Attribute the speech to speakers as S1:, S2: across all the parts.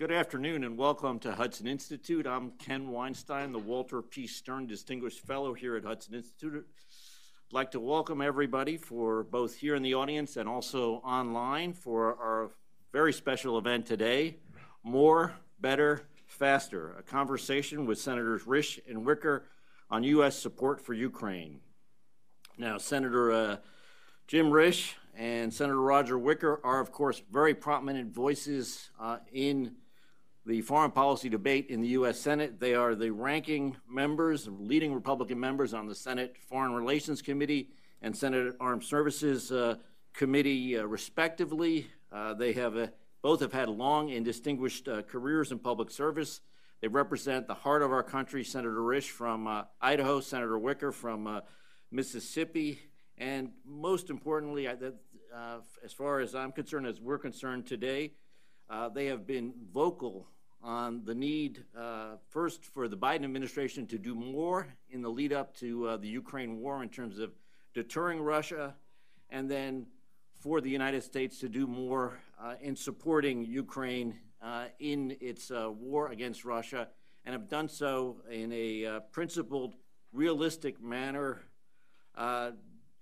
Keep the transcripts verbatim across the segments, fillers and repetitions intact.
S1: Good afternoon and welcome to Hudson Institute. I'm Ken Weinstein, the Walter P. Stern Distinguished Fellow here at Hudson Institute. I'd like to welcome everybody for both here in the audience and also online for our very special event today, More, Better, Faster, a conversation with Senators Risch and Wicker on U S support for Ukraine. Now, Senator uh, Jim Risch and Senator Roger Wicker are, of course, very prominent voices uh, in the foreign policy debate in the U S Senate. They are the ranking members, leading Republican members on the Senate Foreign Relations Committee and Senate Armed Services uh, Committee, uh, respectively. Uh, they have uh, both have had long and distinguished uh, careers in public service. They represent the heart of our country, Senator Risch from uh, Idaho, Senator Wicker from uh, Mississippi, and most importantly, uh, as far as I'm concerned, as we're concerned today, uh, they have been vocal on the need, uh, first, for the Biden administration to do more in the lead up to uh, the Ukraine war in terms of deterring Russia, and then for the United States to do more uh, in supporting Ukraine uh, in its uh, war against Russia, and have done so in a uh, principled, realistic manner, uh,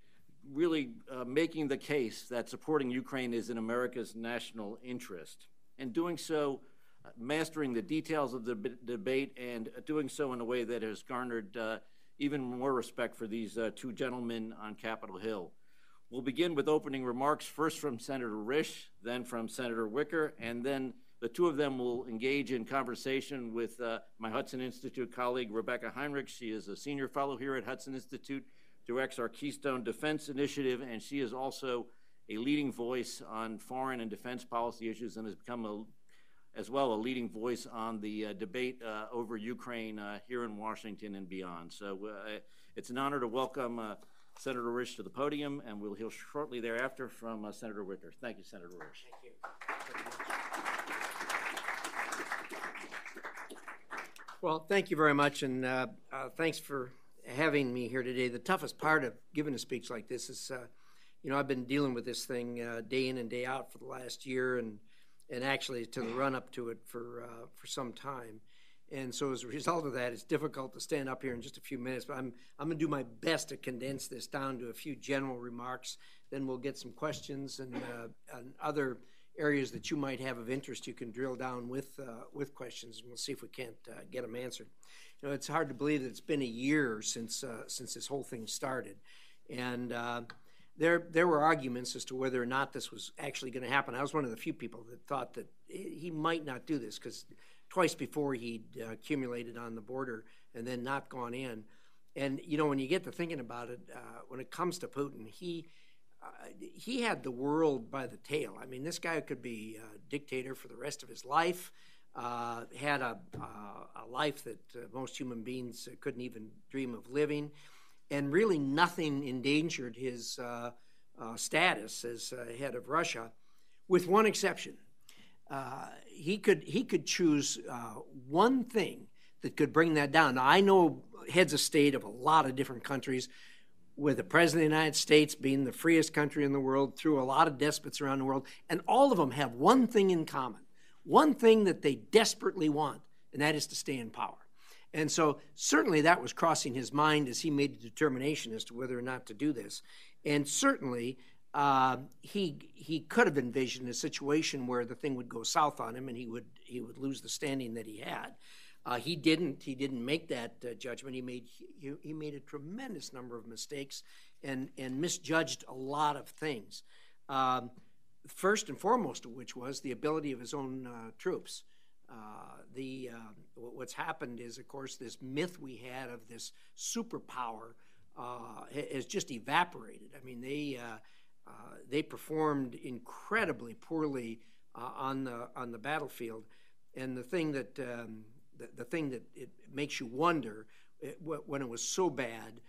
S1: really uh, making the case that supporting Ukraine is in America's national interest. And doing so, uh, mastering the details of the b- debate and doing so in a way that has garnered uh, even more respect for these uh, two gentlemen on Capitol Hill. We'll begin with opening remarks, first from Senator Risch, then from Senator Wicker, and then the two of them will engage in conversation with uh, my Hudson Institute colleague, Rebecca Heinrich. She is a senior fellow here at Hudson Institute, directs our Keystone Defense Initiative, and she is also a leading voice on foreign and defense policy issues and has become, a, as well, a leading voice on the uh, debate uh, over Ukraine uh, here in Washington and beyond. So uh, it's an honor to welcome uh, Senator Risch to the podium, and we'll hear shortly thereafter from uh, Senator Wicker. Thank you, Senator Risch.
S2: Thank you. Well, thank you very much, and uh, uh, thanks for having me here today. The toughest part of giving a speech like this is, uh, you know, I've been dealing with this thing uh, day in and day out for the last year, and and actually to the run up to it for uh, for some time. And so as a result of that, it's difficult to stand up here in just a few minutes. But I'm I'm going to do my best to condense this down to a few general remarks. Then we'll get some questions and uh, and other areas that you might have of interest. You can drill down with uh, with questions, and we'll see if we can't uh, get them answered. You know, it's hard to believe that it's been a year since uh, since this whole thing started, and uh, there there were arguments as to whether or not this was actually going to happen. I was one of the few people that thought that he might not do this, because twice before he'd uh, accumulated on the border and then not gone in. And you know, when you get to thinking about it, uh, when it comes to Putin, he uh, he had the world by the tail. I mean, this guy could be a dictator for the rest of his life. Uh, had a, uh, a life that uh, most human beings uh, couldn't even dream of living, and really nothing endangered his uh, uh, status as uh, head of Russia, with one exception. Uh, he could he could choose uh, one thing that could bring that down. Now, I know heads of state of a lot of different countries, with the President of the United States being the freest country in the world, through a lot of despots around the world, and all of them have one thing in common. One thing that they desperately want, and that is to stay in power. And so certainly that was crossing his mind as he made the determination as to whether or not to do this. And certainly uh, he he could have envisioned a situation where the thing would go south on him and he would he would lose the standing that he had. Uh, he didn't. He didn't make that uh, judgment. He made he, he made a tremendous number of mistakes and and misjudged a lot of things. Um, First and foremost of which was the ability of his own uh, troops. Uh, the uh, what's happened is, of course, this myth we had of this superpower uh, has just evaporated. I mean, they uh, uh, they performed incredibly poorly uh, on the on the battlefield, and the thing that um, the, the thing that it makes you wonder it, when it was so bad,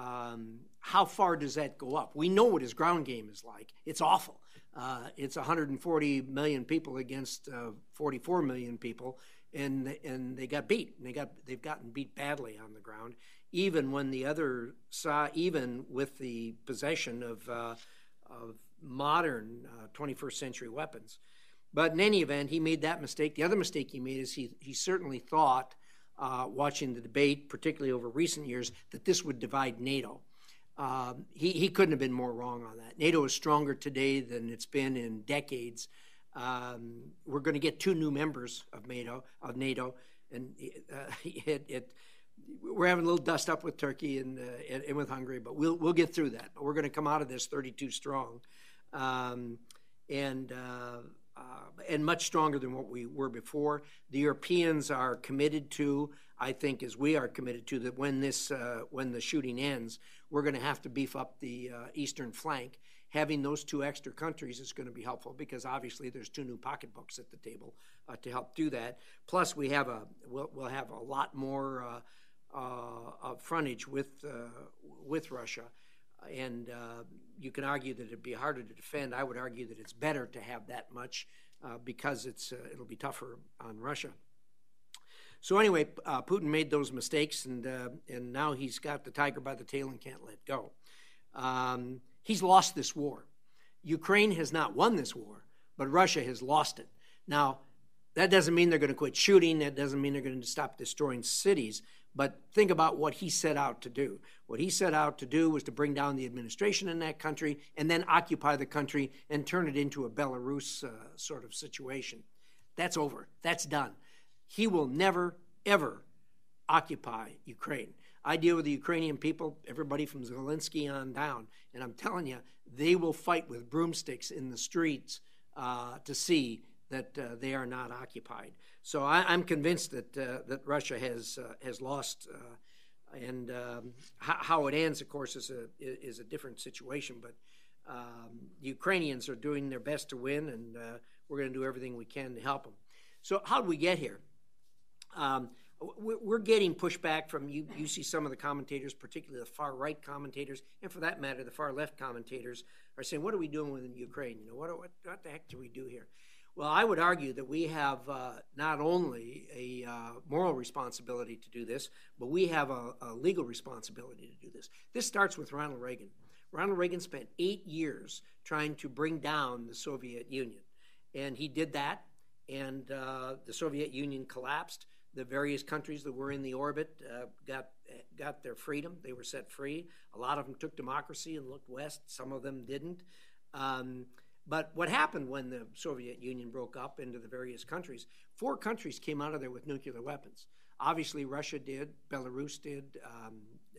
S2: um, how far does that go up? We know what his ground game is like. It's awful. Uh, it's one hundred forty million people against uh, forty-four million people, and and they got beat. And they got they've gotten beat badly on the ground. Even when the other side, even with the possession of uh, of modern uh, twenty-first century weapons, But in any event, he made that mistake. The other mistake he made is he, he certainly thought, uh, watching the debate, particularly over recent years, that this would divide NATO. Um, he, he couldn't have been more wrong on that. NATO is stronger today than it's been in decades. Um, we're going to get two new members of NATO, of NATO and uh, it, it, we're having a little dust up with Turkey and, uh, and, and with Hungary, but we'll we'll get through that. We're going to come out of this thirty-two strong, um, and uh, uh, and much stronger than what we were before. The Europeans are committed to, I think, as we are committed to, that when this uh, when the shooting ends, we're going to have to beef up the uh, eastern flank. Having those two extra countries is going to be helpful because obviously there's two new pocketbooks at the table uh, to help do that. Plus, we have a we'll, we'll have a lot more uh, uh, of frontage with uh, with Russia, and uh, you can argue that it'd be harder to defend. I would argue that it's better to have that much uh, because it's uh, it'll be tougher on Russia. So anyway, uh, Putin made those mistakes, and uh, and now he's got the tiger by the tail and can't let go. Um, He's lost this war. Ukraine has not won this war, but Russia has lost it. Now, that doesn't mean they're going to quit shooting. That doesn't mean they're going to stop destroying cities. But think about what he set out to do. What he set out to do was to bring down the administration in that country and then occupy the country and turn it into a Belarus uh, sort of situation. That's over. That's done. He will never, ever occupy Ukraine. I deal with the Ukrainian people, everybody from Zelensky on down, and I'm telling you, they will fight with broomsticks in the streets uh, to see that uh, they are not occupied. So I, I'm convinced that uh, that Russia has uh, has lost, uh, and um, how, how it ends, of course, is a is a different situation. But um, the Ukrainians are doing their best to win, and uh, we're going to do everything we can to help them. So how did we get here? Um, We're getting pushback from, you, you see some of the commentators, particularly the far-right commentators, and for that matter, the far-left commentators, are saying, what are we doing with Ukraine? You know, what, what, what the heck do we do here? Well, I would argue that we have uh, not only a uh, moral responsibility to do this, but we have a, a legal responsibility to do this. This starts with Ronald Reagan. Ronald Reagan spent eight years trying to bring down the Soviet Union, and he did that, and uh, the Soviet Union collapsed. The various countries that were in the orbit uh, got got their freedom. They were set free. A lot of them took democracy and looked west. Some of them didn't. Um, but what happened when the Soviet Union broke up into the various countries, four countries came out of there with nuclear weapons. Obviously, Russia did, Belarus did, um,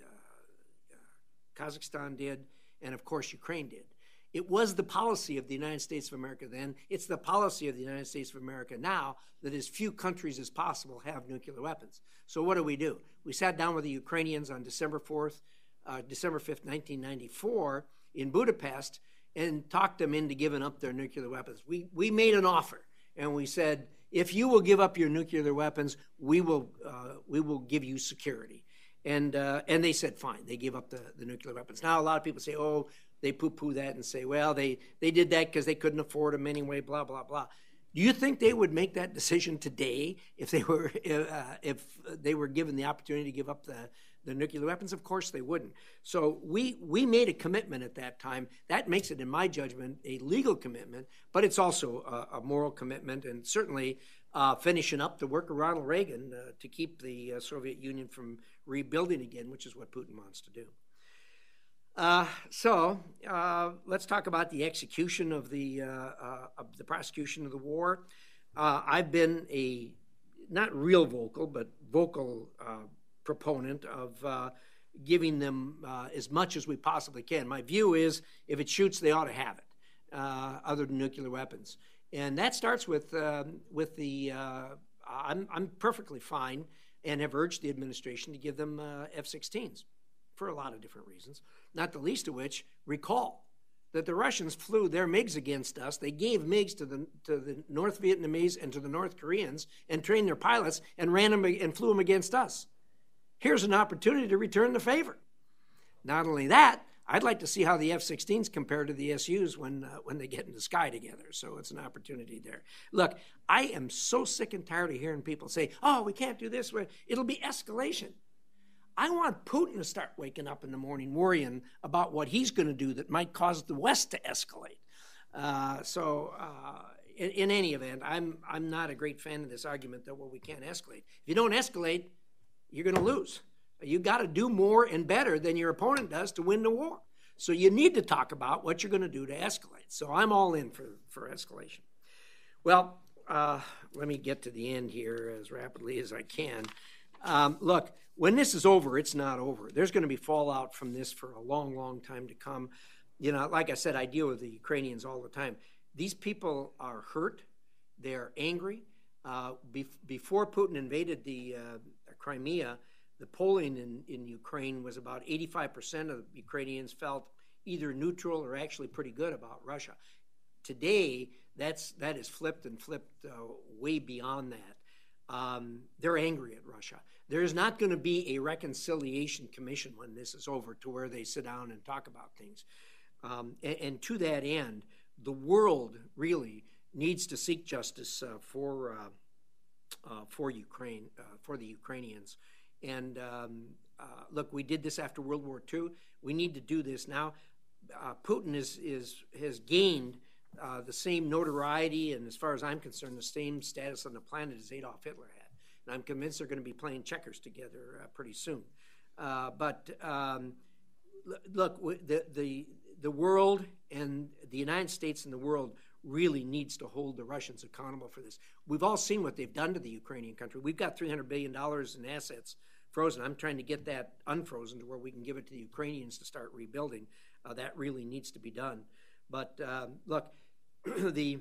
S2: uh, uh, Kazakhstan did, and of course, Ukraine did. It was the policy of the United States of America then. It's the policy of the United States of America now that as few countries as possible have nuclear weapons. So what do we do? We sat down with the Ukrainians on December fourth, uh, December fifth, nineteen ninety-four in Budapest and talked them into giving up their nuclear weapons. We, we made an offer, and we said, if you will give up your nuclear weapons, we will, uh, we will give you security. And, uh, and they said, fine. They gave up the, the nuclear weapons. Now, a lot of people say, oh, they poo-poo that and say, well, they, they did that because they couldn't afford them anyway, blah, blah, blah. Do you think they would make that decision today if they were uh, if they were given the opportunity to give up the, the nuclear weapons? Of course they wouldn't. So we, we made a commitment at that time. That makes it, in my judgment, a legal commitment, but it's also a, a moral commitment, and certainly uh, finishing up the work of Ronald Reagan uh, to keep the uh, Soviet Union from rebuilding again, which is what Putin wants to do. Uh, so uh, let's talk about the execution of the uh, uh, of the prosecution of the war. Uh, I've been a not real vocal, but vocal uh, proponent of uh, giving them uh, as much as we possibly can. My view is, if it shoots, they ought to have it, uh, other than nuclear weapons, and that starts with um, with the. Uh, I'm I'm perfectly fine, and have urged the administration to give them uh, F sixteens. For a lot of different reasons, not the least of which, recall that the Russians flew their MiGs against us. They gave MiGs to the to the North Vietnamese and to the North Koreans and trained their pilots and ran them and flew them against us. Here's an opportunity to return the favor. Not only that, I'd like to see how the F sixteens compare to the S Us when uh, when they get in the sky together. So it's an opportunity there. Look, I am so sick and tired of hearing people say, "Oh, we can't do this. It'll be escalation." I want Putin to start waking up in the morning worrying about what he's going to do that might cause the West to escalate. Uh, so, uh, in, in any event, I'm I'm not a great fan of this argument that, well, we can't escalate. If you don't escalate, you're going to lose. You got to do more and better than your opponent does to win the war. So you need to talk about what you're going to do to escalate. So I'm all in for, for escalation. Well, uh, let me get to the end here as rapidly as I can. Um, look, when this is over, it's not over. There's going to be fallout from this for a long, long time to come. You know, like I said, I deal with the Ukrainians all the time. These people are hurt. They're angry. Uh, be- before Putin invaded the uh, Crimea, the polling in, in Ukraine was about eighty-five percent of Ukrainians felt either neutral or actually pretty good about Russia. Today, that's that is flipped and flipped uh, way beyond that. Um, they're angry at Russia. There's not going to be a reconciliation commission when this is over to where they sit down and talk about things. Um, and, and to that end, the world really needs to seek justice uh, for uh, uh, for Ukraine, uh, for the Ukrainians. And um, uh, look, we did this after World War Two. We need to do this now. Uh, Putin is is has gained uh, the same notoriety and, as far as I'm concerned, the same status on the planet as Adolf Hitler had. And I'm convinced they're going to be playing checkers together uh, pretty soon. Uh, but um, look, the the the world and the United States and the world really needs to hold the Russians accountable for this. We've all seen what they've done to the Ukrainian country. We've got three hundred billion dollars in assets frozen. I'm trying to get that unfrozen to where we can give it to the Ukrainians to start rebuilding. Uh, that really needs to be done. But um, look, the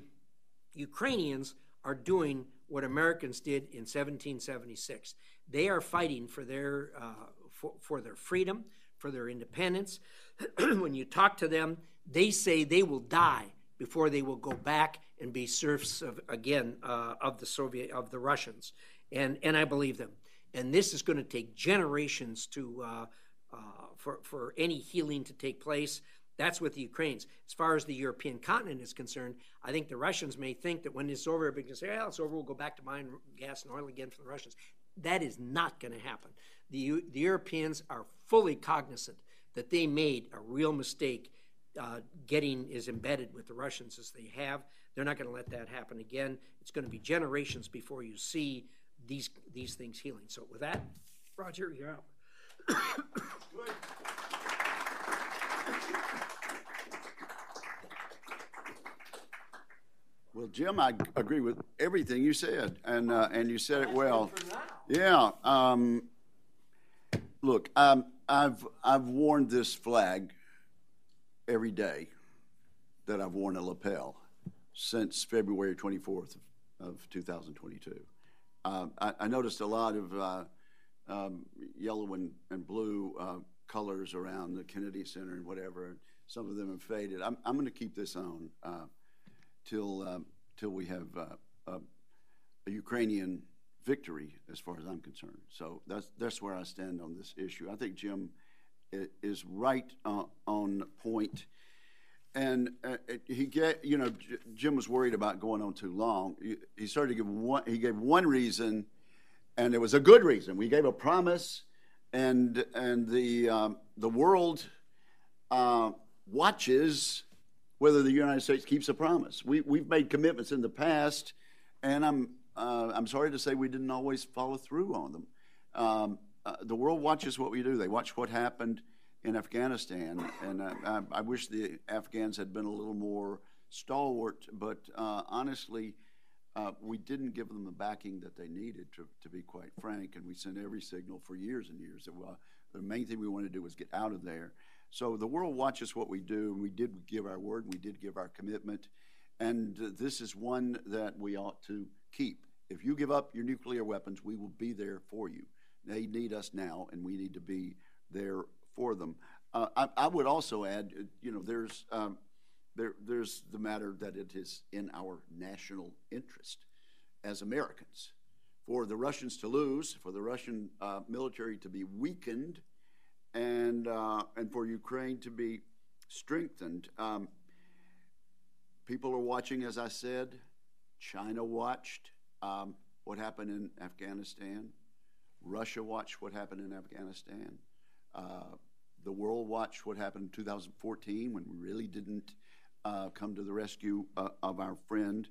S2: Ukrainians are doing what Americans did in seventeen seventy-six. They are fighting for their uh, for, for their freedom, for their independence. When you talk to them, they say they will die before they will go back and be serfs of, again, uh, of the Soviet, of the Russians. And and I believe them. And this is going to take generations to uh, uh, for, for any healing to take place. That's with the Ukrainians. As far as the European continent is concerned, I think the Russians may think that when it's over, they can say, "Oh, it's over, we'll go back to buying gas and oil again from the Russians." That is not going to happen. The, the Europeans are fully cognizant that they made a real mistake uh, getting as embedded with the Russians as they have. They're not going to let that happen again. It's going to be generations before you see these these things healing. So with that, Roger, you're out.
S3: Well, Jim, I agree with everything you said, and uh, and you said it well. Yeah. Um, look, um, I've I've worn this flag every day that I've worn a lapel since February twenty-fourth of two thousand twenty-two. Um, I, I noticed a lot of uh, um, yellow and, and blue uh, colors around the Kennedy Center and whatever. Some of them have faded. I'm I'm going to keep this on uh, till um, till we have uh, a, a Ukrainian victory, as far as I'm concerned. So that's that's where I stand on this issue. I think Jim is right uh, on point. And uh, he get, you know, J- Jim was worried about going on too long. He, he started to give one. He gave one reason, and it was a good reason. We gave a promise, and and the um, the world uh, watches whether the United States keeps a promise. We we've made commitments in the past, and I'm uh, I'm sorry to say we didn't always follow through on them. Um, uh, the world watches what we do. They watch what happened in Afghanistan, and uh, I, I wish the Afghans had been a little more stalwart, but uh, honestly, uh, we didn't give them the backing that they needed, to, to be quite frank, and we sent every signal for years and years that well, the main thing we wanted to do was get out of there. So the world watches what we do, and we did give our word, and we did give our commitment, and uh, this is one that we ought to keep. If you give up your nuclear weapons, we will be there for you. They need us now, and we need to be there for them. Uh, I, I would also add, you know, there's um, there there's the matter that it is in our national interest as Americans for the Russians to lose, for the Russian uh, military to be weakened, and uh, and for Ukraine to be strengthened. Um, people are watching, as I said. China watched um, what happened in Afghanistan. Russia watched what happened in Afghanistan. Uh, the world watched what happened in two thousand fourteen when we really didn't uh, come to the rescue uh, of our friend.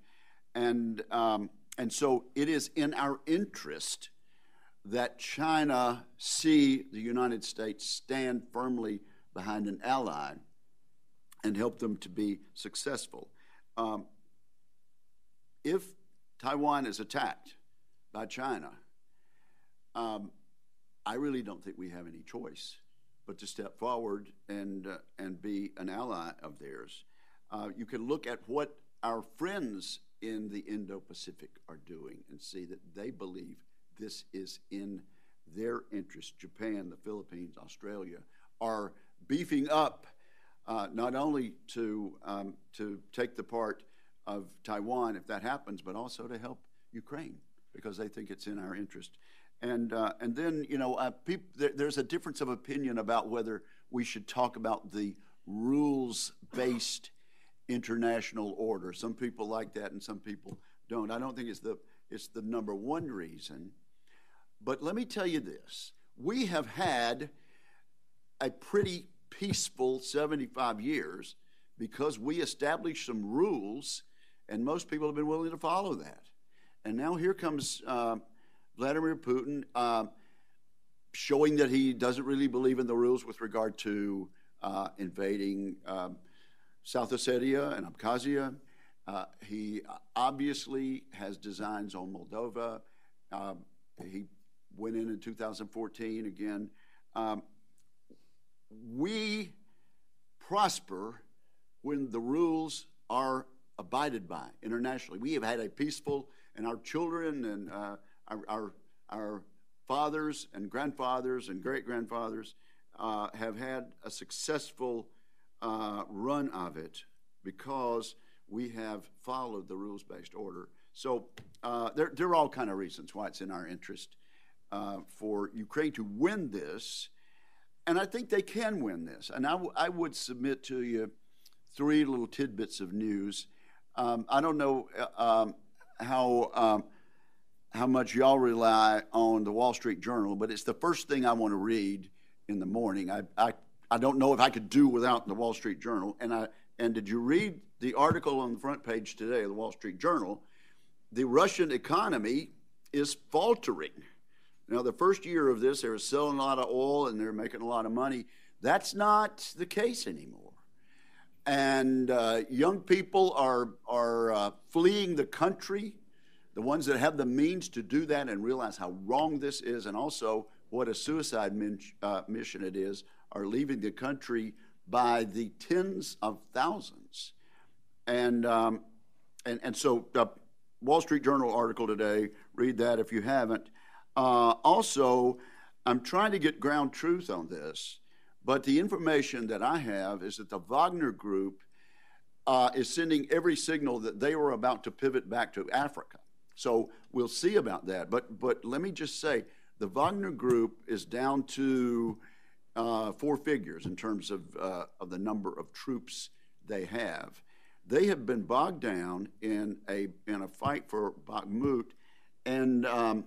S3: And, um, and so it is in our interest that China see the United States stand firmly behind an ally and help them to be successful. Um, if Taiwan is attacked by China, um, I really don't think we have any choice but to step forward and, uh, and be an ally of theirs. Uh, you can look at what our friends in the Indo-Pacific are doing and see that they believe this is in their interest. Japan, the Philippines, Australia are beefing up uh, not only to, um, to take the part of Taiwan if that happens, but also to help Ukraine because they think it's in our interest. And, uh, and then, you know, uh, peop- there, there's a difference of opinion about whether we should talk about the rules-based international order. Some people like that and some people don't. I don't think it's the, it's the number one reason. But let me tell you this. We have had a pretty peaceful seventy-five years because we established some rules and most people have been willing to follow that. And now here comes uh, Vladimir Putin uh, showing that he doesn't really believe in the rules with regard to uh, invading um, South Ossetia and Abkhazia. Uh, he obviously has designs on Moldova. Uh, he went in in two thousand fourteen again. Um, we prosper when the rules are abided by internationally. We have had a peaceful, and our children and uh, our, our, our fathers and grandfathers and great-grandfathers uh, have had a successful uh, run of it because we have followed the rules-based order. So uh, there, there are all kind of reasons why it's in our interest uh, for Ukraine to win this, and I think they can win this. And I, w- I would submit to you three little tidbits of news. Um, I don't know uh, um, how um, how much y'all rely on the Wall Street Journal, but it's the first thing I want to read in the morning. I, I I don't know if I could do without the Wall Street Journal. And I and did you read the article on the front page today of the Wall Street Journal? The Russian economy is faltering. Now, the first year of this, they were selling a lot of oil and they're making a lot of money. That's not the case anymore. And uh, young people are, are uh, fleeing the country, the ones that have the means to do that and realize how wrong this is and also what a suicide min- uh, mission it is, are leaving the country by the tens of thousands. And, um, and, and so uh, Wall Street Journal article today, read that if you haven't. Uh, also, I'm trying to get ground truth on this, but the information that I have is that the Wagner Group uh, is sending every signal that they were about to pivot back to Africa. So we'll see about that. But but let me just say, the Wagner Group is down to uh, four figures in terms of uh, of the number of troops they have. They have been bogged down in a in a fight for Bakhmut, and um,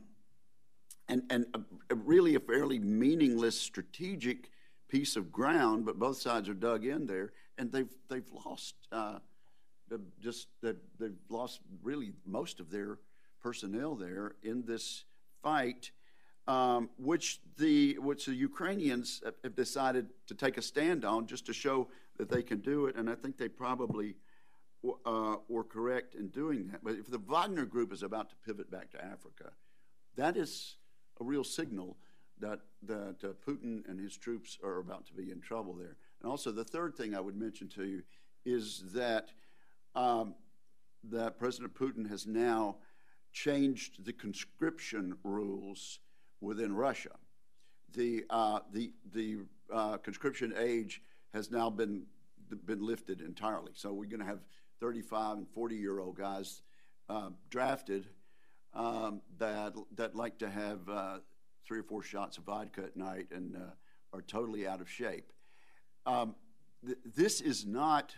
S3: and and a, a really a fairly meaningless strategic piece of ground, but both sides are dug in there, and they've they've lost uh, just that they've lost really most of their personnel there in this fight, um, which the which the Ukrainians have decided to take a stand on just to show that they can do it, and I think they probably uh, were correct in doing that. But if the Wagner Group is about to pivot back to Africa, that is a real signal that that uh, Putin and his troops are about to be in trouble there. And also, the third thing I would mention to you is that um, that President Putin has now changed the conscription rules within Russia. The uh, the the uh, conscription age has now been been lifted entirely. So we're going to have thirty-five and forty year old guys uh, drafted um, that that like to have uh, three or four shots of vodka at night and uh, are totally out of shape. Um, th- this is not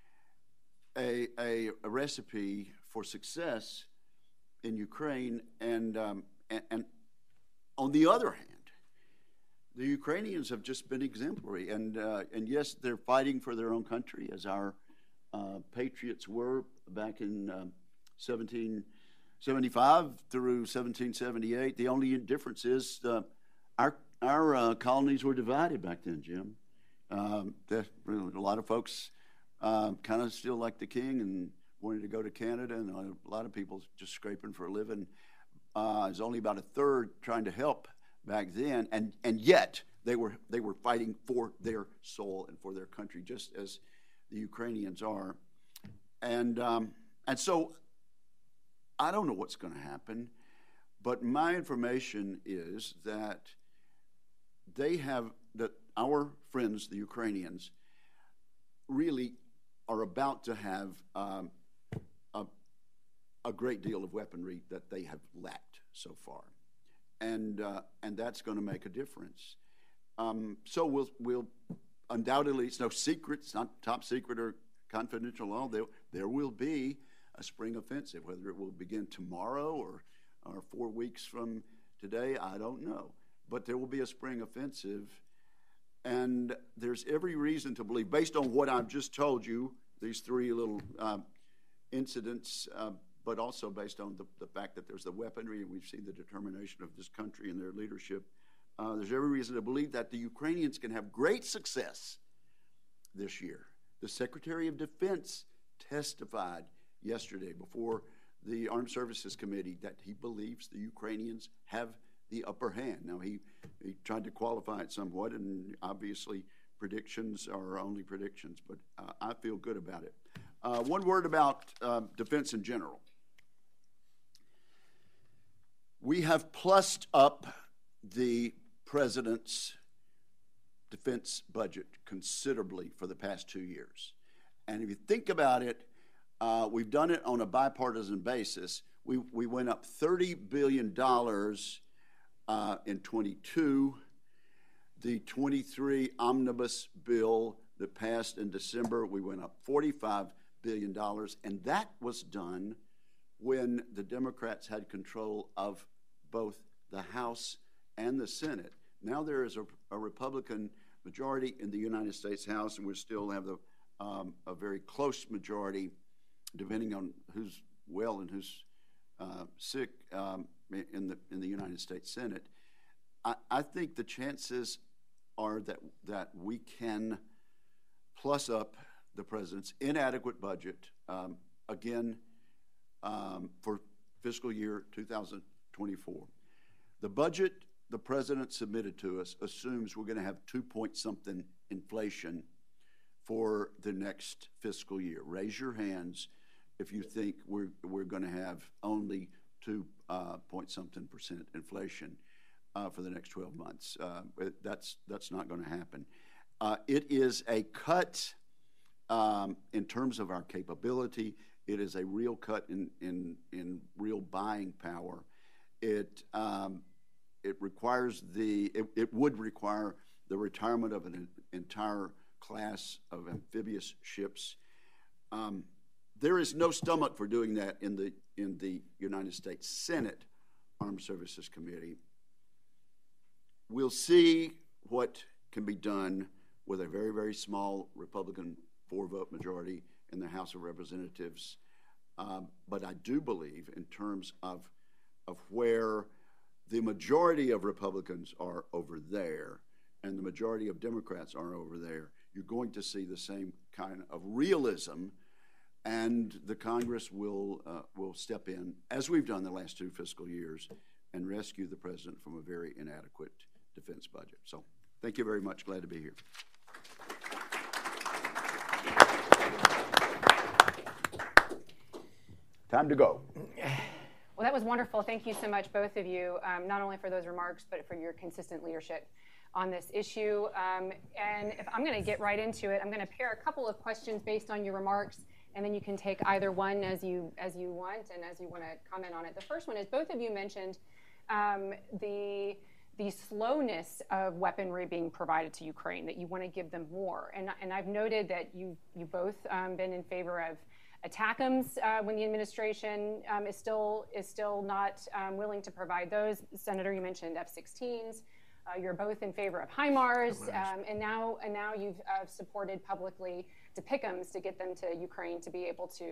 S3: a, a, a recipe for success in Ukraine, and, um, and and on the other hand, the Ukrainians have just been exemplary, and uh, and yes, they're fighting for their own country, as our uh, patriots were back in um, seventeen seventy-five through seventeen seventy-eight. The only difference is uh, our our uh, colonies were divided back then, Jim. Um, there, a lot of folks uh, kind of still like the king and wanted to go to Canada, and a lot of people just scraping for a living. Uh, there's only about a third trying to help back then, and and yet they were they were fighting for their soul and for their country, just as the Ukrainians are. And um, and so I don't know what's going to happen, but my information is that they have that our friends, the Ukrainians, really are about to have um, a, a great deal of weaponry that they have lacked so far, and uh, and that's going to make a difference. Um, so we'll we'll undoubtedly, it's no secret, it's not top secret or confidential at all. There there will be a spring offensive. Whether it will begin tomorrow or or four weeks from today, I don't know. But there will be a spring offensive, and there's every reason to believe, based on what I've just told you, these three little uh, incidents, uh, but also based on the, the fact that there's the weaponry, and we've seen the determination of this country and their leadership, uh, there's every reason to believe that the Ukrainians can have great success this year. The Secretary of Defense testified yesterday before the Armed Services Committee that he believes the Ukrainians have the upper hand. Now, he, he tried to qualify it somewhat, and obviously predictions are only predictions, but uh, I feel good about it. Uh, one word about uh, defense in general. We have plussed up the president's defense budget considerably for the past two years. And if you think about it, uh, we've done it on a bipartisan basis. We, we went up thirty billion dollars Uh, in twenty-two, the twenty-three omnibus bill that passed in December, we went up forty-five billion dollars, and that was done when the Democrats had control of both the House and the Senate. Now there is a, a Republican majority in the United States House, and we still have the, um, a very close majority, depending on who's well and who's uh, sick, um, in the in the United States Senate. I, I think the chances are that that we can plus up the president's inadequate budget um, again um, for fiscal year two thousand twenty-four. The budget the president submitted to us assumes we're going to have two point something inflation for the next fiscal year. Raise your hands if you think we're we're going to have only two uh, point something percent inflation uh, for the next twelve months. Uh, that's that's not going to happen. Uh, it is a cut um, in terms of our capability. It is a real cut in in, in real buying power. It um, it requires the it, it would require the retirement of an entire class of amphibious ships. Um, there is no stomach for doing that in the in the United States Senate Armed Services Committee. We'll see what can be done with a very, very small Republican four-vote majority in the House of Representatives. Um, but I do believe, in terms of of where the majority of Republicans are over there and the majority of Democrats are over there, you're going to see the same kind of realism. And the Congress will uh, will step in, as we've done the last two fiscal years, and rescue the president from a very inadequate defense budget. So thank you very much. Glad to be here. Time to go.
S4: Well, that was wonderful. Thank you so much, both of you, um, not only for those remarks, but for your consistent leadership on this issue. Um, and if I'm going to get right into it, I'm going to pair a couple of questions based on your remarks, and then you can take either one as you as you want and as you want to comment on it. The first one is, both of you mentioned um, the the slowness of weaponry being provided to Ukraine, that you want to give them more. And, and I've noted that you you both um, been in favor of ATACMS uh, when the administration um, is still is still not um, willing to provide those. Senator, you mentioned F sixteens. Uh, you're both in favor of HIMARS, um, and now and now you've uh, supported publicly DPICMS to get them to Ukraine to be able to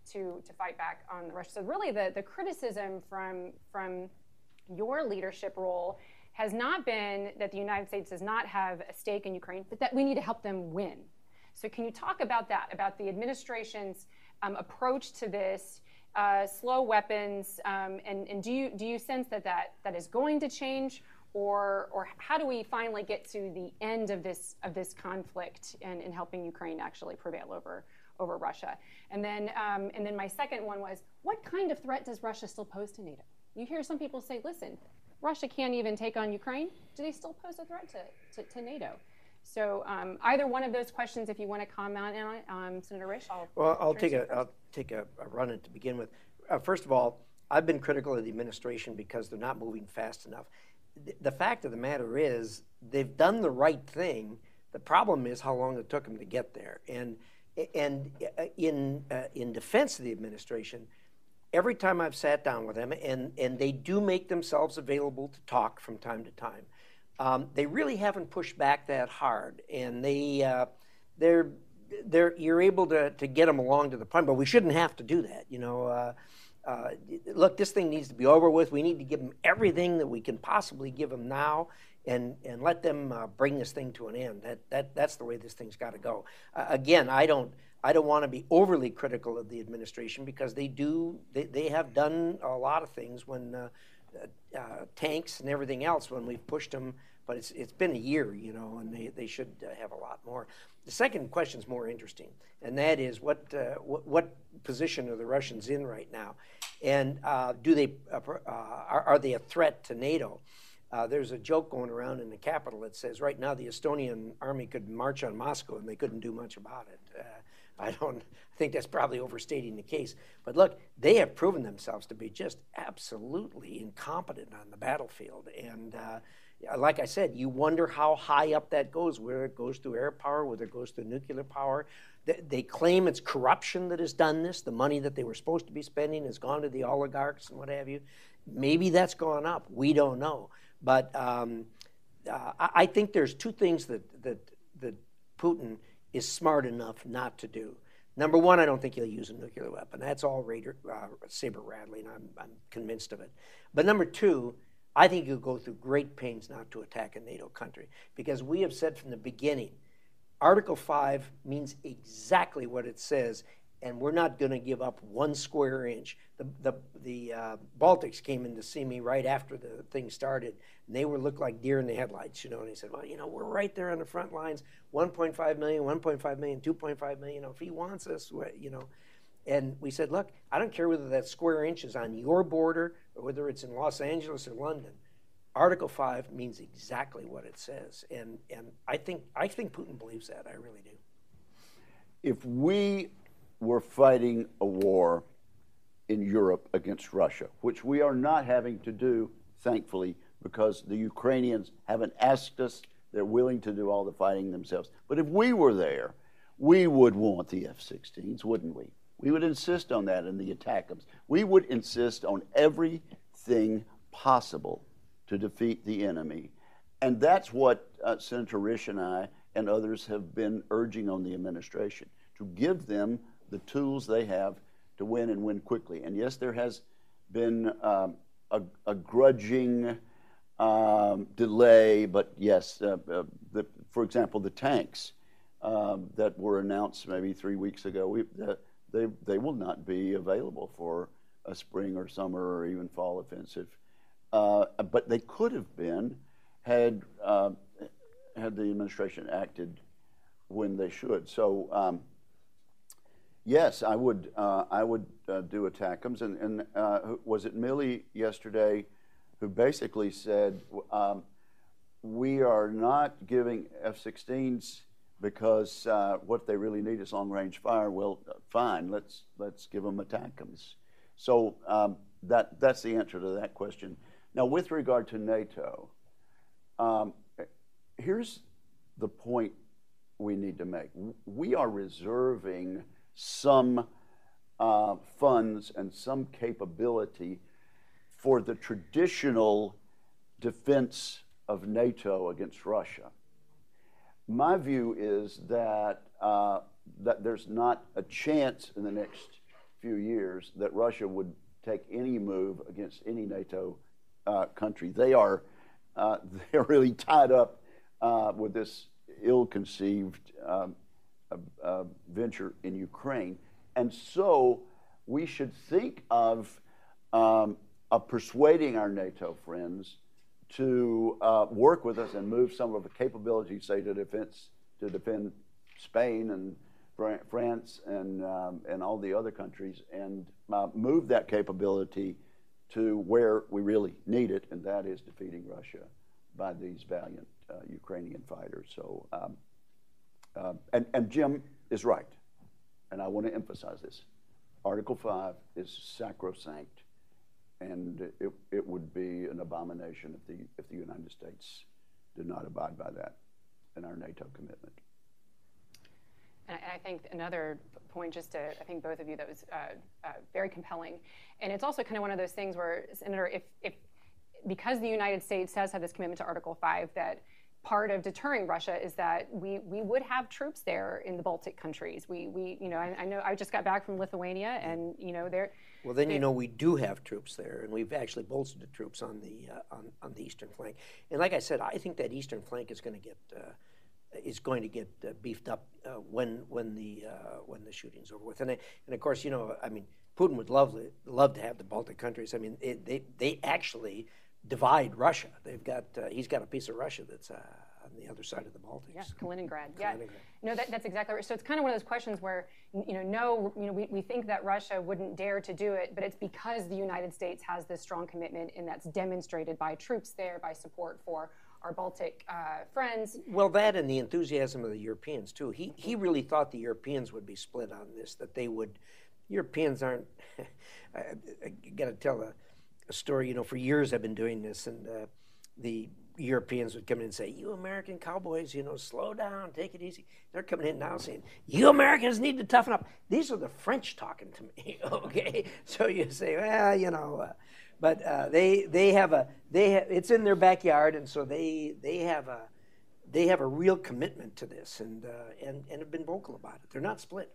S4: to, to fight back on Russia. So really the, the criticism from, from your leadership role has not been that the United States does not have a stake in Ukraine, but that we need to help them win. So can you talk about that, about the administration's um, approach to this, uh, slow weapons, um, and, and do you do you sense that, that that is going to change, or or how do we finally get to the end of this of this conflict and in helping Ukraine actually prevail over over Russia? And then um, and then my second one was, what kind of threat does Russia still pose to NATO? You hear some people say, listen, Russia can't even take on Ukraine. Do they still pose a threat to, to, to NATO? So um, either one of those questions, if you want to comment on it, um, Senator Risch, I'll.
S2: Well, I'll take a I'll take a, a run at to begin with. Uh, first of all, I've been critical of the administration because they're not moving fast enough. The, the fact of the matter is, they've done the right thing. The problem is how long it took them to get there. And and in uh, in defense of the administration, every time I've sat down with them, and and they do make themselves available to talk from time to time. Um, they really haven't pushed back that hard, and they uh, they're they're you're able to to get them along to the point. But we shouldn't have to do that, you know. Uh, uh, look, this thing needs to be over with. We need to give them everything that we can possibly give them now, and and let them uh, bring this thing to an end. That that that's the way this thing's got to go. Uh, again, I don't I don't want to be overly critical of the administration because they do they they have done a lot of things when. Uh, Uh, uh, tanks and everything else when we've pushed them, but it's it's been a year, you know, and they, they should uh, have a lot more. The second question is more interesting, and that is what uh, what, what position are the Russians in right now, and uh, do they uh, uh, are, are they a threat to NATO? Uh, there's a joke going around in the capital that says right now the Estonian army could march on Moscow and they couldn't do much about it. Uh, I don't I think that's probably overstating the case. But look, they have proven themselves to be just absolutely incompetent on the battlefield. And uh, like I said, you wonder how high up that goes, whether it goes through air power, whether it goes through nuclear power. They, they claim it's corruption that has done this. The money that they were supposed to be spending has gone to the oligarchs and what have you. Maybe that's gone up. We don't know. But um, uh, I think there's two things that, that, that Putin is smart enough not to do. Number one, I don't think he'll use a nuclear weapon. That's all radar, uh, saber rattling. I'm, I'm convinced of it. But number two, I think he'll go through great pains not to attack a NATO country, because we have said from the beginning, Article five means exactly what it says, and we're not going to give up one square inch. The the, the uh, Baltics came in to see me right after the thing started, and they were looked like deer in the headlights, you know, and they said, well, you know, we're right there on the front lines, one point five million, one point five million, two point five million, you know, if he wants us, you know. And we said, look, I don't care whether that square inch is on your border or whether it's in Los Angeles or London. Article five means exactly what it says, and and I think I think Putin believes that. I really do.
S3: If we were fighting a war in Europe against Russia, which we are not having to do, thankfully, because the Ukrainians haven't asked us. They're willing to do all the fighting themselves. But if we were there, we would want the F sixteens, wouldn't we? We would insist on that in the ATACMS. We would insist on everything possible to defeat the enemy. And that's what uh, Senator Risch and I and others have been urging on the administration, to give them the tools they have to win and win quickly. And yes, there has been um, a, a grudging um, delay, but yes, uh, uh, the, for example, the tanks um, that were announced maybe three weeks ago, we, uh, they, they will not be available for a spring or summer or even fall offensive. Uh, but they could have been had uh, had the administration acted when they should. So um, yes, I would uh, I would uh, do ATACMS. And, and uh, was it Milley yesterday who basically said um, we are not giving F sixteens because uh, what they really need is long range fire. Well, uh, fine, let's let's give them ATACMS. So um, that that's the answer to that question. Now, with regard to NATO, um, here's the point we need to make. We are reserving some uh, funds and some capability for the traditional defense of NATO against Russia. My view is that, uh, that there's not a chance in the next few years that Russia would take any move against any NATO uh, country. They are uh, they're really tied up uh, with this ill-conceived um, uh, uh, venture in Ukraine, and so we should think of um, of persuading our NATO friends to uh, work with us and move some of the capabilities, say, to defense to defend Spain and France and um, and all the other countries, and uh, move that capability to where we really need it, and that is defeating Russia by these valiant uh, Ukrainian fighters. So, um, uh, and and Jim is right, and I want to emphasize this: Article Five is sacrosanct, and it it would be an abomination if the if the United States did not abide by that in our NATO commitment.
S4: And I think another point, just to, I think both of you, that was uh, uh, very compelling. And it's also kind of one of those things where, Senator, if, if because the United States does have this commitment to Article five, that part of deterring Russia is that we, we would have troops there in the Baltic countries. We, we you know, I, I know I just got back from Lithuania, and, you know, they're...
S2: Well, then you know we do have troops there, and we've actually bolstered the troops on the, uh, on, on the eastern flank. And like I said, I think that eastern flank is going to get... Uh, is going to get uh, beefed up uh, when when the uh, when the shooting's over with, and I, and of course, you know, I mean, Putin would love love to have the Baltic countries. I mean, it, they they actually divide Russia. They've got uh, he's got a piece of Russia that's uh, on the other side of the Baltics.
S4: Yeah, Kaliningrad. Yeah,
S2: Kaliningrad.
S4: no, that, that's exactly right. So it's kind of one of those questions where, you know, no, you know, we, we think that Russia wouldn't dare to do it, but it's because the United States has this strong commitment, and that's demonstrated by troops there, by support for our Baltic uh, friends.
S2: Well, that and the enthusiasm of the Europeans too. He he really thought the Europeans would be split on this. That they would. Europeans aren't. I, I got to tell a, a story. You know, for years I've been doing this, and uh, the Europeans would come in and say, "You American cowboys, you know, slow down, take it easy." They're coming in now saying, "You Americans need to toughen up." These are the French talking to me. Okay, so you say, well, you know. Uh, But uh, they they have a they ha- it's in their backyard, and so they they have a they have a real commitment to this, and uh, and and have been vocal about it. They're not split.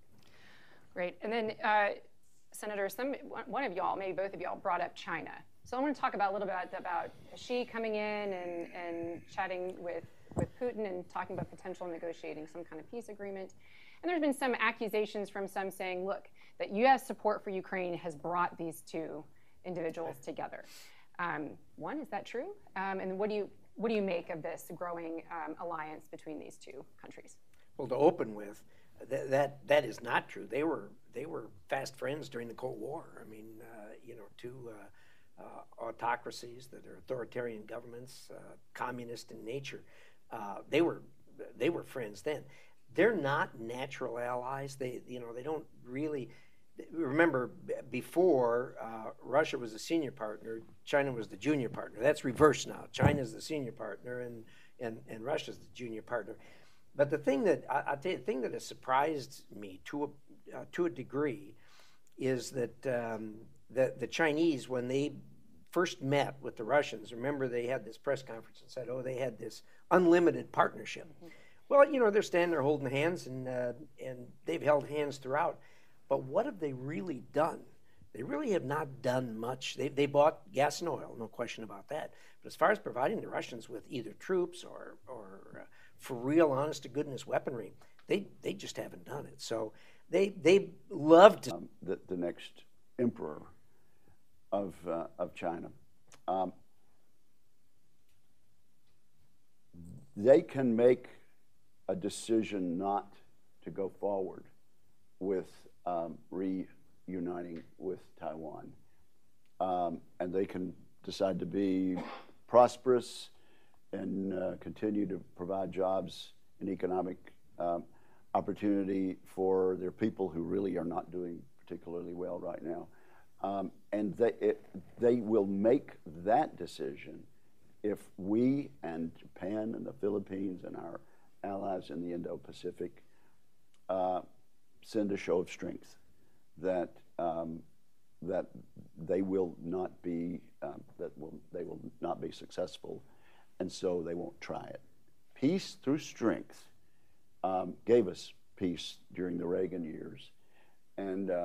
S4: Great. And then, uh, Senator, some one of y'all, maybe both of y'all, brought up China. So I want to talk about a little bit about Xi coming in and and chatting with with Putin and talking about potential negotiating some kind of peace agreement. And there's been some accusations from some saying, look, that U S support for Ukraine has brought these two individuals together. Um, one, is that true? Um, and what do you what do you make of this growing um, alliance between these two countries?
S2: Well, to open with, th- that that is not true. They were they were fast friends during the Cold War. I mean, uh, you know, two uh, uh, autocracies that are authoritarian governments, uh, communist in nature. Uh, they were they were friends then. They're not natural allies. They you know they don't really. Remember, before uh, Russia was the senior partner, China was the junior partner. That's reversed now. China's the senior partner, and and and Russia's the junior partner. But the thing that I, I'll tell you, the thing that has surprised me to a uh, to a degree is that um, that the Chinese, when they first met with the Russians, remember they had this press conference and said, "Oh, they had this unlimited partnership." Mm-hmm. Well, you know, they're standing there holding hands, and uh, and they've held hands throughout. But what have they really done? They really have not done much. They they bought gas and oil, no question about that. But as far as providing the Russians with either troops or or uh, for real, honest to goodness weaponry, they they just haven't done it. So they they love to.
S3: Um, the, the next emperor of uh, of China. Um, they can make a decision not to go forward with um, reuniting with Taiwan. Um, and they can decide to be prosperous and uh, continue to provide jobs and economic um, opportunity for their people who really are not doing particularly well right now. Um, and they, it, they will make that decision if we and Japan and the Philippines and our allies in the Indo-Pacific uh, send a show of strength that um, that they will not be um, that will they will not be successful, and so they won't try it. Peace through strength um, gave us peace during the Reagan years, and um,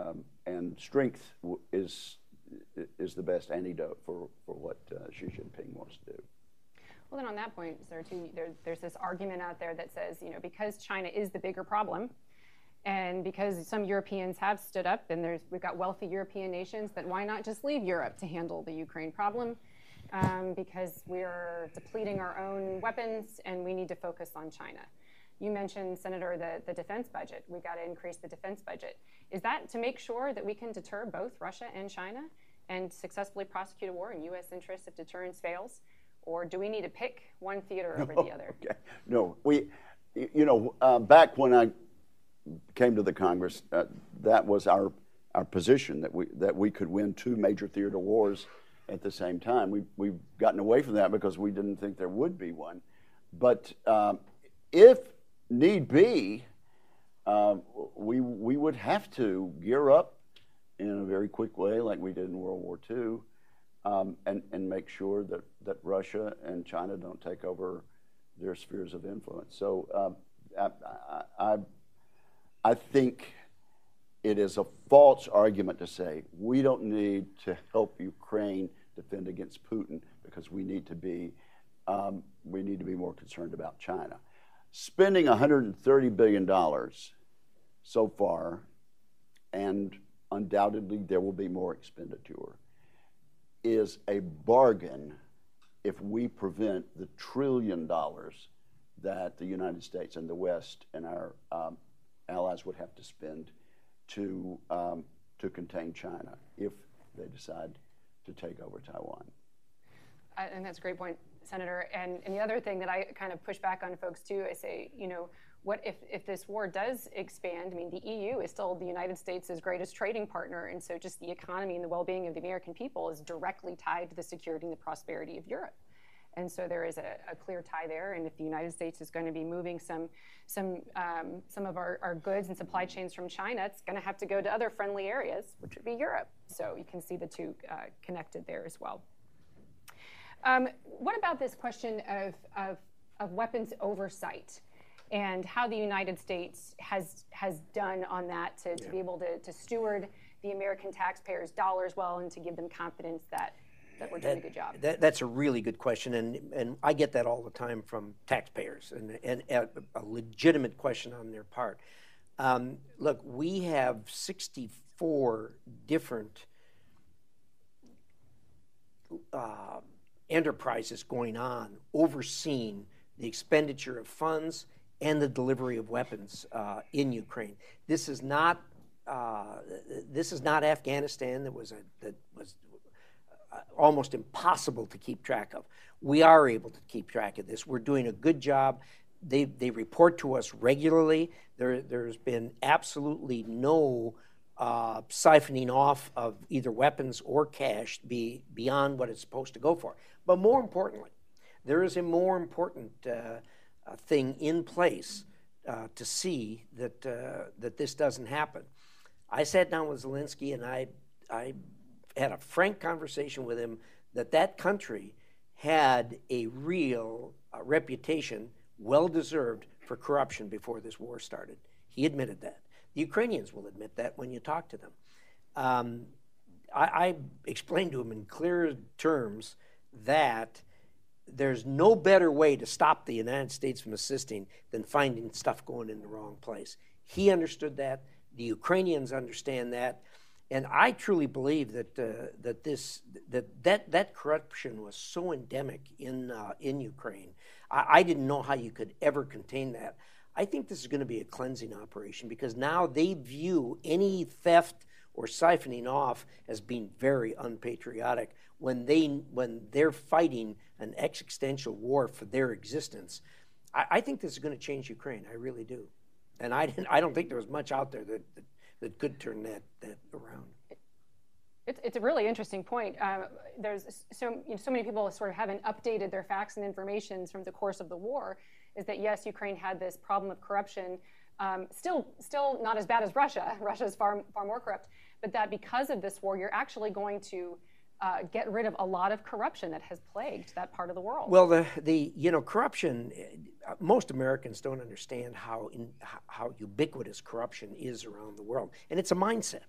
S3: and strength w- is is the best antidote for, for what uh, Xi Jinping wants to do.
S4: Well, then on that point, sir, too, there, there's this argument out there that says, you know, because China is the bigger problem, and because some Europeans have stood up, and there's we've got wealthy European nations, that why not just leave Europe to handle the Ukraine problem? Um, because we're depleting our own weapons, and we need to focus on China. You mentioned, Senator, the, the defense budget. We've got to increase the defense budget. Is that to make sure that we can deter both Russia and China and successfully prosecute a war in U S interest if deterrence fails? Or do we need to pick one theater over
S3: No,
S4: the other?
S3: Okay. No, we, you know, uh, back when I came to the Congress, uh, that was our our position, that we that we could win two major theater wars at the same time. We we've gotten away from that because we didn't think there would be one. But um, if need be, um, we we would have to gear up in a very quick way, like we did in World War Two, um, and and make sure that, that Russia and China don't take over their spheres of influence. So um, I, I I think it is a false argument to say we don't need to help Ukraine defend against Putin because we need to be um, we need to be more concerned about China. Spending one hundred thirty billion dollars so far, and undoubtedly there will be more expenditure, is a bargain if we prevent the trillion dollars that the United States and the West and our um, allies would have to spend to um, to contain China if they decide to take over Taiwan.
S4: I, and that's a great point, Senator. And, and the other thing that I kind of push back on folks too, I say, you know, what if, if this war does expand? I mean, the E U is still the United States' greatest trading partner, and so just the economy and the well-being of the American people is directly tied to the security and the prosperity of Europe. And so there is a, a clear tie there. And if the United States is going to be moving some some um, some of our, our goods and supply chains from China, it's going to have to go to other friendly areas, which would be Europe. So you can see the two uh, connected there as well. Um, what about this question of, of, of weapons oversight and how the United States has has done on that to, to
S2: Yeah.
S4: be able to, to steward the American taxpayers' dollars well and to give them confidence that that we're doing a good job?
S2: That, that's a really good question, and and I get that all the time from taxpayers, and, and a, a legitimate question on their part. Um, look, we have sixty-four different uh, enterprises going on, overseeing the expenditure of funds and the delivery of weapons uh, in Ukraine. This is not uh, this is not Afghanistan. That was a that was. almost impossible to keep track of. We are able to keep track of this. We're doing a good job. They they report to us regularly. There there's been absolutely no uh, siphoning off of either weapons or cash be beyond what it's supposed to go for. But more importantly, there is a more important uh, uh, thing in place uh, to see that uh, that this doesn't happen. I sat down with Zelensky and I I. had a frank conversation with him that that country had a real uh, reputation, well-deserved, for corruption before this war started. He admitted that. The Ukrainians will admit that when you talk to them. Um, I, I explained to him in clear terms that there's no better way to stop the United States from assisting than finding stuff going in the wrong place. He understood that. The Ukrainians understand that. And I truly believe that uh, that this that, that that corruption was so endemic in uh, in Ukraine. I, I didn't know how you could ever contain that. I think this is going to be a cleansing operation because now they view any theft or siphoning off as being very unpatriotic when they when they're fighting an existential war for their existence. I, I think this is going to change Ukraine. I really do, and I didn't, I don't think there was much out there that. that that could turn that, that around.
S4: It's, it's a really interesting point. Uh, there's so, you know, so many people sort of haven't updated their facts and information from the course of the war, is that yes, Ukraine had this problem of corruption, um, still still not as bad as Russia. Russia is far, far more corrupt, but that because of this war, you're actually going to uh, get rid of a lot of corruption that has plagued that part of the world.
S2: Well, the, the you know, corruption, uh, most Americans don't understand how in, how ubiquitous corruption is around the world. And it's a mindset.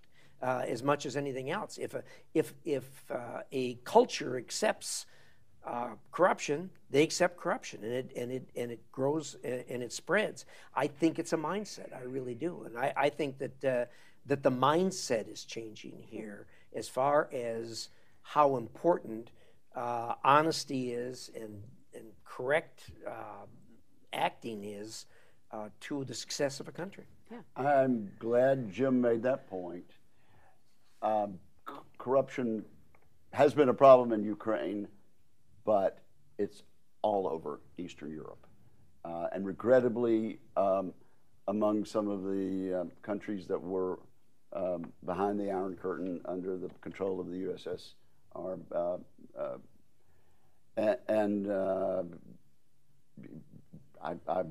S2: uh, as much as anything else. If a, if, if uh, a culture accepts uh, corruption, they accept corruption, and it, and, it, and it grows and it spreads. I think it's a mindset, I really do. And I, I think that, uh, that the mindset is changing here as far as how important uh, honesty is and, and correct uh, acting is uh, to the success of a country.
S4: Yeah.
S3: I'm glad Jim made that point. Um, c- corruption has been a problem in Ukraine, but it's all over Eastern Europe. Uh, and regrettably, um, among some of the uh, countries that were um, behind the Iron Curtain under the control of the U S S R, uh, uh, and, and uh, I, I,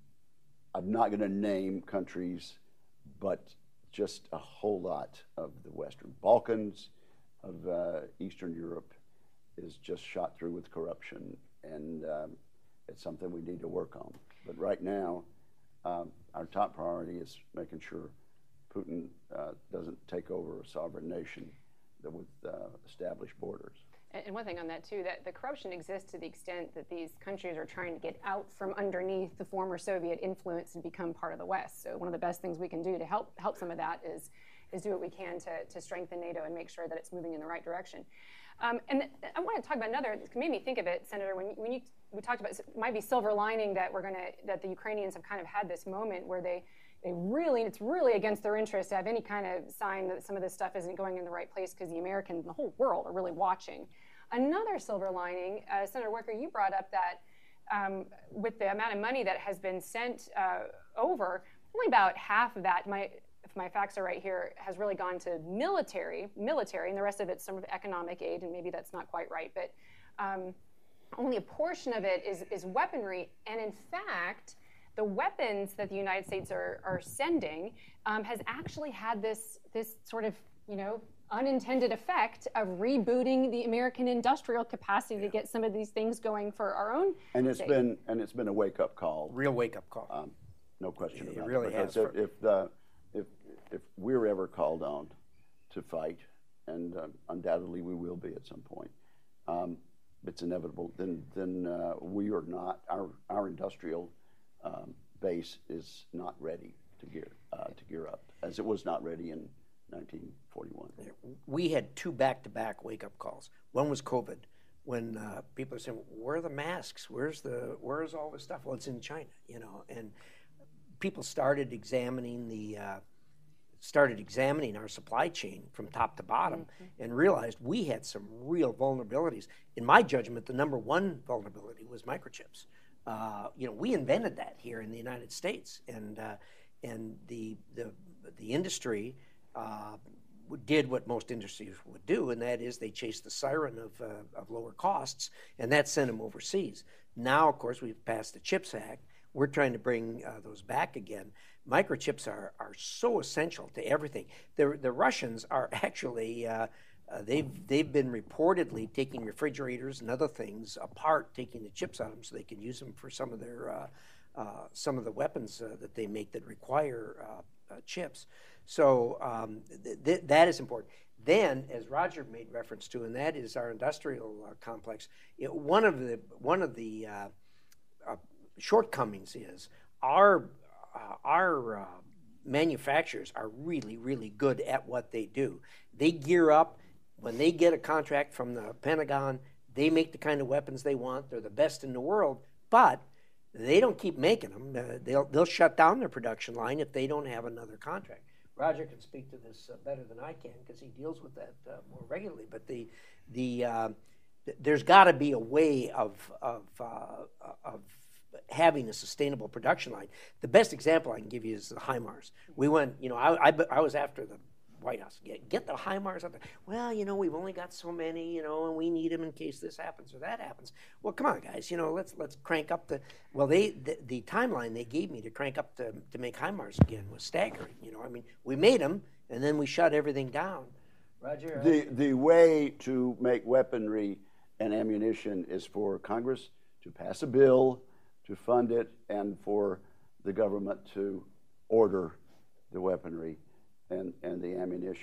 S3: I'm not going to name countries, but just a whole lot of the Western Balkans, of uh, Eastern Europe, is just shot through with corruption, and um, it's something we need to work on. But right now, um, our top priority is making sure Putin uh, doesn't take over a sovereign nation that with uh, established borders.
S4: And one thing on that too, that the corruption exists to the extent that these countries are trying to get out from underneath the former Soviet influence and become part of the West. So one of the best things we can do to help help some of that is is do what we can to, to strengthen NATO and make sure that it's moving in the right direction. Um, and th- I want to talk about another, it made me think of it, Senator, when, you, when you, we talked about, it might be silver lining that we're going to, that the Ukrainians have kind of had this moment where they, they really, it's really against their interest to have any kind of sign that some of this stuff isn't going in the right place because the Americans and the whole world are really watching. Another silver lining, uh, Senator Wicker, you brought up that um, with the amount of money that has been sent uh, over, only about half of that, my, if my facts are right here, has really gone to military, military, and the rest of it's sort of economic aid, and maybe that's not quite right, but um, only a portion of it is, is weaponry. And in fact, the weapons that the United States are, are sending um, has actually had this, this sort of, you know, unintended effect of rebooting the American industrial capacity to get some of these things going for our own
S3: And it's
S4: sake.
S3: been and it's been a wake up call.
S2: Real wake-up call.
S3: Um, no question
S2: It
S3: about
S2: really
S3: it. Because
S2: has.
S3: If if, the, if if we're ever called on to fight, and uh, undoubtedly we will be at some point, um, it's inevitable. Then then uh, we are not. Our our industrial um, base is not ready to gear uh, to gear up, as it was not ready in nineteen forty-one.
S2: We had two back-to-back wake-up calls. One was COVID, when uh, people are saying, "Where are the masks? Where's the where's all this stuff?" Well, it's in China, you know. And people started examining the uh, started examining our supply chain from top to bottom, mm-hmm. and realized we had some real vulnerabilities. In my judgment, the number one vulnerability was microchips. Uh, you know, we invented that here in the United States, and uh, and the the the industry. Uh, did what most industries would do, and that is they chased the siren of, uh, of lower costs, and that sent them overseas. Now, of course, we've passed the CHIPS Act. We're trying to bring uh, those back again. Microchips are, are so essential to everything. The, the Russians are actually, uh, uh, they've, they've been reportedly taking refrigerators and other things apart, taking the chips out of them so they can use them for some of their, uh, uh, some of the weapons uh, that they make that require uh, uh, chips. So um, th- th- that is important. Then, as Roger made reference to, and that is our industrial uh, complex. It, one of the one of the uh, uh, shortcomings is our uh, our uh, manufacturers are really really good at what they do. They gear up when they get a contract from the Pentagon. They make the kind of weapons they want. They're the best in the world, but they don't keep making them. Uh, they'll they'll shut down their production line if they don't have another contract. Roger can speak to this uh, better than I can because he deals with that uh, more regularly. But the the uh, th- there's got to be a way of of uh, of having a sustainable production line. The best example I can give you is the HIMARS. We went, you know, I I, I was after the White House. Get, get the HIMARS out there. Well, you know, we've only got so many, you know, and we need them in case this happens or that happens. Well, come on, guys, you know, let's let's crank up the. Well, they the, the timeline they gave me to crank up to to make HIMARS again was staggering. You know, I mean, we made them and then we shut everything down. Roger.
S3: The the way to make weaponry and ammunition is for Congress to pass a bill, to fund it, and for the government to order the weaponry and, and the ammunition.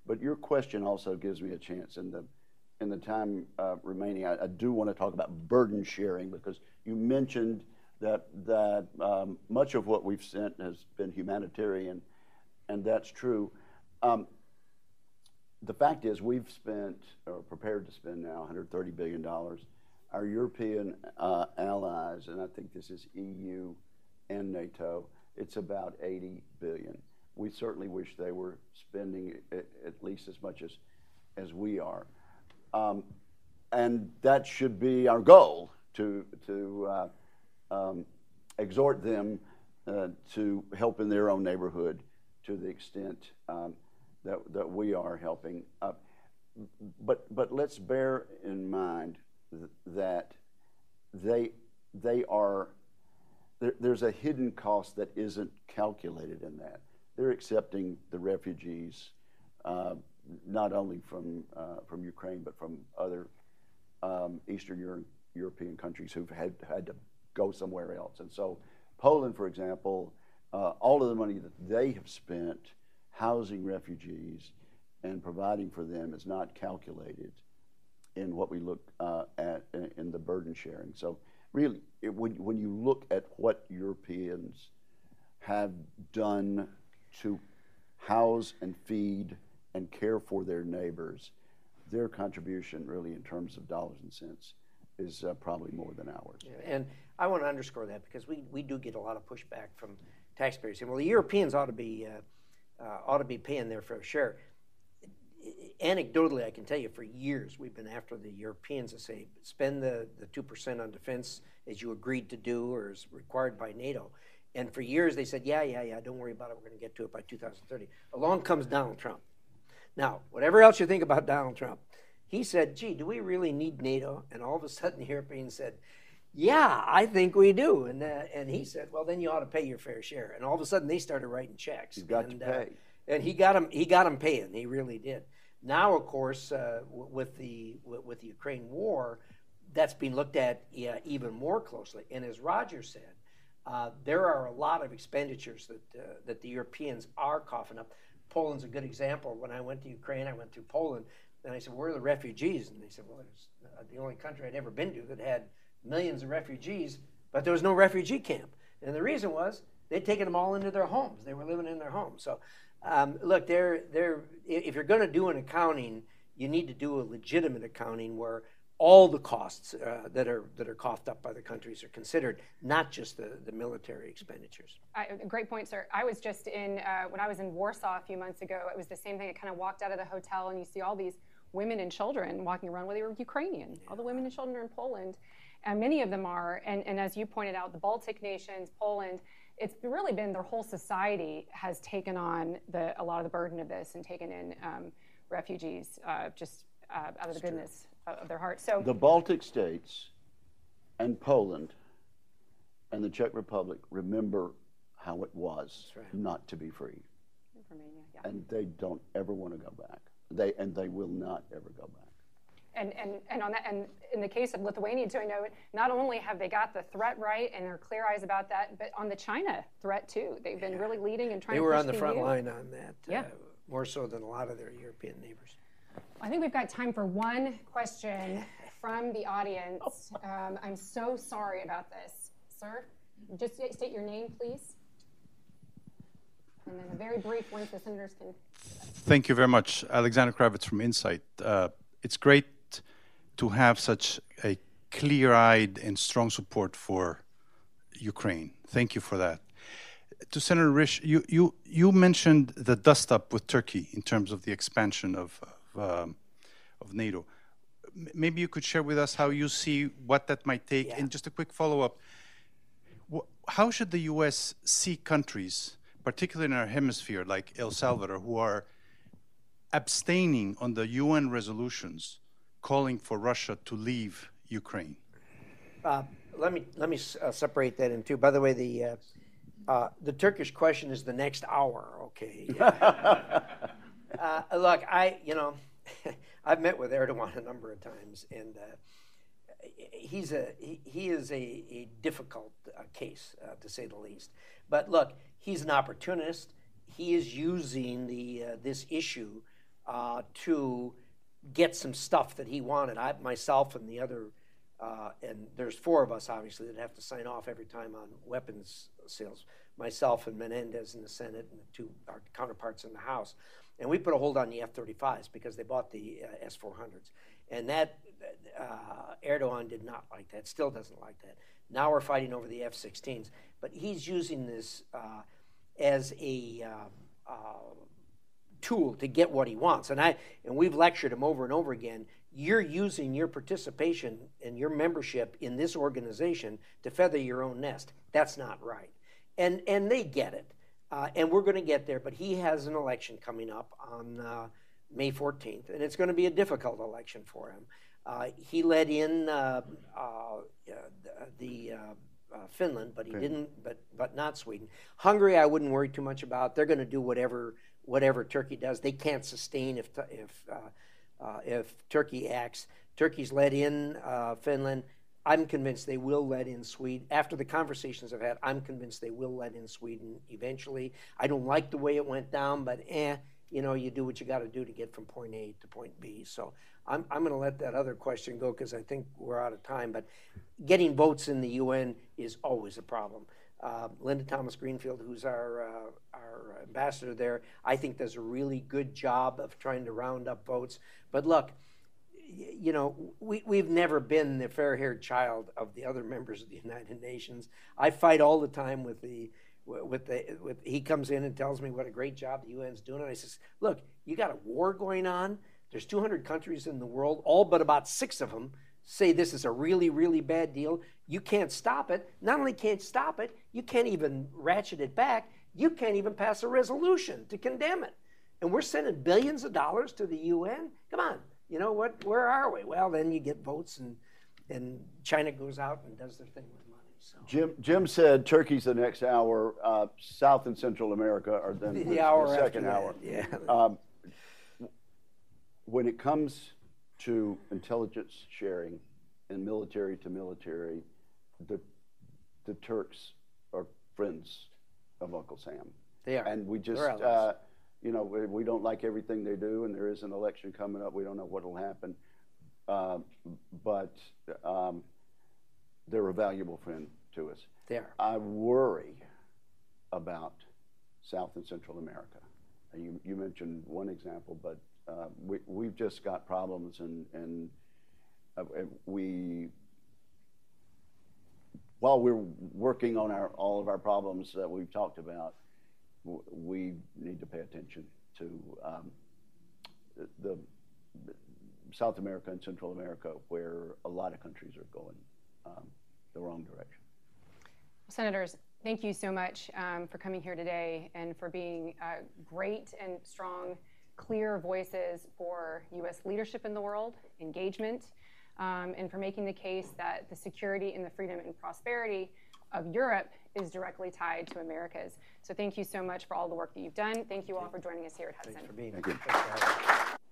S3: But your question also gives me a chance in the in the time uh, remaining. I, I do want to talk about burden sharing, because you mentioned that that um, much of what we've sent has been humanitarian, and that's true. Um, the fact is, we've spent, or prepared to spend now, one hundred thirty billion dollars. Our European uh, allies, and I think this is E U and NATO, it's about eighty billion dollars. We certainly wish they were spending at, at least as much as, as we are. Um, and that should be our goal, to, to uh, um, exhort them uh, to help in their own neighborhood to the extent um, that, that we are helping. Uh, but, but let's bear in mind th- that they, they are, there, there's a hidden cost that isn't calculated in that. They're accepting the refugees, uh, not only from uh, from Ukraine, but from other um, Eastern Euro- European countries who've had had to go somewhere else. And so, Poland, for example, uh, all of the money that they have spent housing refugees and providing for them is not calculated in what we look uh, at in the burden sharing. So, really, it, when when you look at what Europeans have done to house and feed and care for their neighbors, their contribution really in terms of dollars and cents is uh, probably more than ours.
S2: Yeah, and I want to underscore that, because we, we do get a lot of pushback from taxpayers saying, well, the Europeans ought to be uh, uh, ought to be paying their fair share. Anecdotally, I can tell you, for years we've been after the Europeans to say, spend the, the two percent on defense as you agreed to do or is required by NATO. And for years they said, yeah, yeah, yeah, don't worry about it, we're going to get to it by two thousand thirty. Along comes Donald Trump. Now, whatever else you think about Donald Trump, he said, gee, do we really need NATO? And all of a sudden the Europeans said, yeah, I think we do. And uh, and he said, well, then you ought to pay your fair share. And all of a sudden they started writing checks.
S3: You've got
S2: and,
S3: to pay.
S2: Uh, and he got him, he got him paying, he really did. Now, of course, uh, w- with the w- with the Ukraine war, that's being looked at yeah, even more closely. And as Roger said, Uh, there are a lot of expenditures that uh, that the Europeans are coughing up. Poland's a good example. When I went to Ukraine, I went through Poland, and I said, where are the refugees? And they said, well, it's uh, the only country I'd ever been to that had millions of refugees, but there was no refugee camp. And the reason was they'd taken them all into their homes. They were living in their homes. So, um, look, they're, they're, if you're going to do an accounting, you need to do a legitimate accounting where all the costs uh, that are that are coughed up by the countries are considered, not just the, the military expenditures.
S4: I, great point, sir. I was just in, uh, when I was in Warsaw a few months ago, it was the same thing. I kind of walked out of the hotel and you see all these women and children walking around, well, they were Ukrainian. Yeah. All the women and children are in Poland, and many of them are. And, and as you pointed out, the Baltic nations, Poland, it's really been their whole society has taken on the a lot of the burden of this and taken in um, refugees uh, just uh, out of the
S3: That's
S4: goodness
S3: true.
S4: of their heart. So
S3: the Baltic states and Poland and the Czech Republic remember how it was right. not to be free.
S4: Romania, yeah.
S3: And they don't ever want to go back. They and they will not ever go back.
S4: And and and on that, and in the case of Lithuania, too, I know not only have they got the threat right and they're clear eyes about that, but on the China threat too, they've been really leading and trying.
S2: They
S4: to
S2: were
S4: push
S2: on the,
S4: the
S2: front
S4: E U.
S2: line on that.
S4: Yeah.
S2: Uh, more so than a lot of their European neighbors.
S4: I think we've got time for one question from the audience. Um, I'm so sorry about this. Sir, just state your name, please. And then a very brief one so the senators can...
S5: Thank you very much. Alexander Kravitz from Insight. Uh, it's great to have such a clear-eyed and strong support for Ukraine. Thank you for that. To Senator Risch, you, you, you mentioned the dust-up with Turkey in terms of the expansion of, of, um, of NATO. M- maybe you could share with us how you see what that might take.
S2: Yeah.
S5: And just a quick follow-up. Wh- how should the U S see countries, particularly in our hemisphere, like El Salvador, who are abstaining on the U N resolutions calling for Russia to leave Ukraine?
S2: Uh, let me let me uh, separate that in two. By the way, the uh, uh, the Turkish question is the next hour. Okay. uh, look, I you know I've met with Erdogan a number of times, and uh, he's a he, he is a, a difficult uh, case uh, to say the least. But look, he's an opportunist. He is using the uh, this issue uh, to get some stuff that he wanted. I, myself and the other, uh, and there's four of us obviously that have to sign off every time on weapons sales. Myself and Menendez in the Senate and the two our counterparts in the House. And we put a hold on the F thirty-fives because they bought the uh, S four hundreds. And that, uh, Erdogan did not like that, still doesn't like that. Now we're fighting over the F sixteens. But he's using this uh, as a uh, uh, tool to get what he wants. And I and we've lectured him over and over again. You're using your participation and your membership in this organization to feather your own nest. That's not right. And and they get it. Uh, and we're going to get there. But he has an election coming up on uh, May fourteenth. And it's going to be a difficult election for him. Uh, he let in uh, uh, the uh, uh, Finland, but he okay. didn't, but but not Sweden. Hungary, I wouldn't worry too much about. They're going to do whatever whatever Turkey does. They can't sustain if if uh, uh, if Turkey acts. Turkey's let in uh, Finland. I'm convinced they will let in Sweden. After the conversations I've had, I'm convinced they will let in Sweden eventually. I don't like the way it went down, but eh, you know, you do what you got to do to get from point A to point B. So I'm, I'm going to let that other question go because I think we're out of time. But getting votes in the U N is always a problem. Uh, Linda Thomas Greenfield, who's our, uh, our ambassador there, I think does a really good job of trying to round up votes. But look, you know, we, we've never been the fair-haired child of the other members of the United Nations. I fight all the time with the, with the, with, he comes in and tells me what a great job the U N's doing. And I says, look, you got a war going on. There's two hundred countries in the world, all but about six of them say this is a really, really bad deal. You can't stop it. Not only can't stop it, you can't even ratchet it back. You can't even pass a resolution to condemn it. And we're sending billions of dollars to the U N? Come on. You know what? Where are we? Well, then you get votes, and and China goes out and does their thing with money. So
S3: Jim Jim said Turkey's the next hour. Uh, South and Central America are then
S2: the,
S3: the,
S2: hour
S3: the second
S2: after
S3: hour.
S2: That. Yeah.
S3: Um, when it comes to intelligence sharing and military to military, the the Turks are friends of Uncle Sam.
S2: They are,
S3: and we just. Uh, You know, we, we don't like everything they do, and there is an election coming up. We don't know what will happen. Uh, but um, they're a valuable friend to us.
S2: They are.
S3: I worry about South and Central America. You, you mentioned one example, but uh, we, we've just got problems, and, and uh, we, while we're working on our, all of our problems that we've talked about, we need to pay attention to um, the, the South America and Central America, where a lot of countries are going um, the wrong direction.
S4: Senators, thank you so much um, for coming here today and for being uh, great and strong, clear voices for U S leadership in the world, engagement, um, and for making the case that the security and the freedom and prosperity of Europe is directly tied to America's. So thank you so much for all the work that you've done. Thank you all for joining us here at Hudson.
S2: Thanks for being
S3: here.
S2: Thank you.